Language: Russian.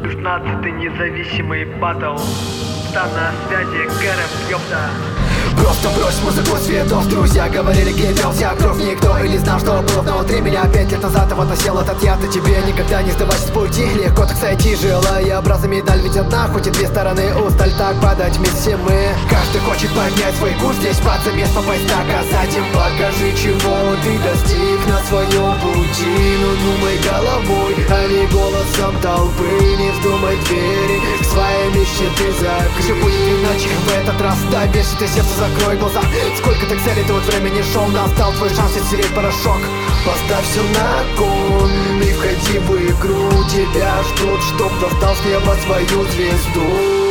16-й независимый батл. Там на связи Кэрэп, ёпта. Просто брось музыку светов. Друзья говорили, гей, вся кровь. Никто и не знал, что было внутри меня. 5 лет назад его носил этот яд. И тебе никогда не сдавайся с пути. Легко так сойти, желая образа медаль. Ведь одна, хоть и две стороны. Усталь так падать вместе мы. Каждый хочет поднять свой курс. Здесь под замес попасть так. А затем покажи, чего ты достиг на своем пути. Ну думай головой, а не голосом толпы. Не вздумай двери к своей мечте ты закрыть. Все будет иначе в этот раз. Доверься ты сердцу, закрой глаза. Сколько ты целей, ты вот времени шел. Настал твой шанс стереть порошок. Поставь все на кон и входи в игру. Тебя ждут, чтоб достал с неба свою звезду.